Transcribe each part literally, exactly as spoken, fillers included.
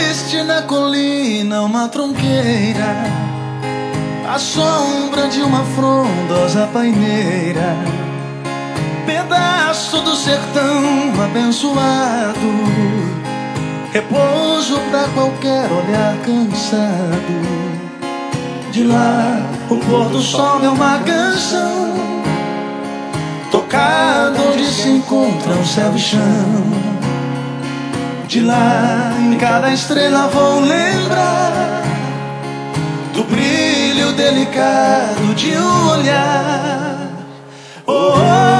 Existe na colina uma tronqueira, a sombra de uma frondosa paineira, pedaço do sertão abençoado, repouso pra qualquer olhar cansado. De lá o pôr do sol é uma canção, tocado onde se encontram céu e chão. De lá em cada estrela vou lembrar do brilho delicado de um olhar. Oh,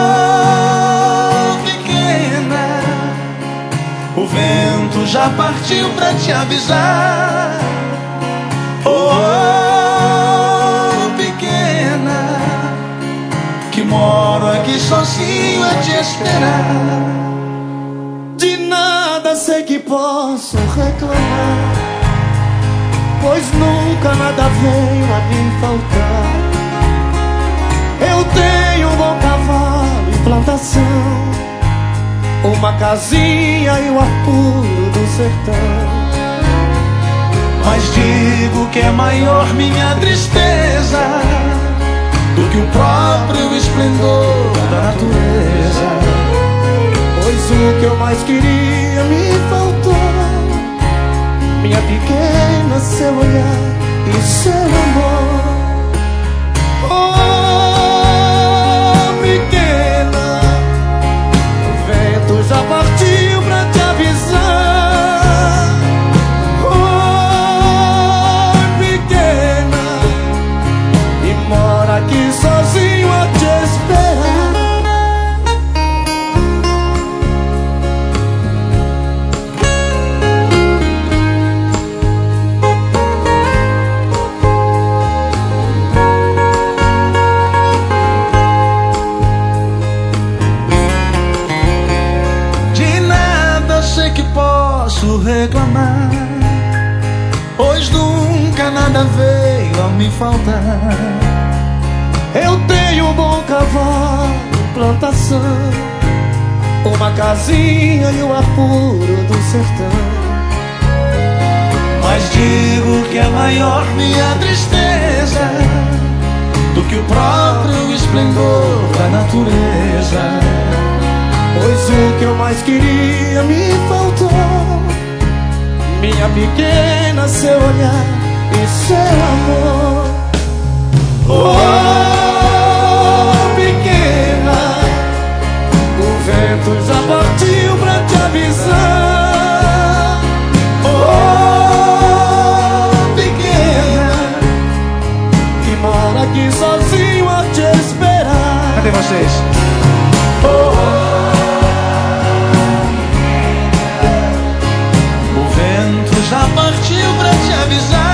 oh, pequena, o vento já partiu pra te avisar. Oh, oh, pequena, que moro aqui sozinho a te esperar. De nada sei que posso reclamar, pois nunca nada veio a me faltar. Eu tenho um bom cavalo e plantação, uma casinha e o ar puro do sertão. Mas digo que é maior minha tristeza do que o próprio esplendor da natureza. Pois o que eu mais queria me faltou, minha pequena, seu olhar e seu amor. Oh, pequena, o vento já partiu pra te avisar. Oh, pequena, e mora aqui sozinho a te esperar. Posso reclamar, pois nunca nada veio a me faltar. Eu tenho um bom cavalo, plantação, uma casinha e o ar puro do sertão. Mas digo que é maior minha tristeza do que o próprio esplendor da natureza. Pois o que eu mais queria me faltou, minha pequena, seu olhar e seu amor. Oh, pequena, o vento já partiu pra te avisar. Oh, pequena, que mora aqui sozinho a te esperar. Cadê vocês? Oh, já partiu pra te avisar.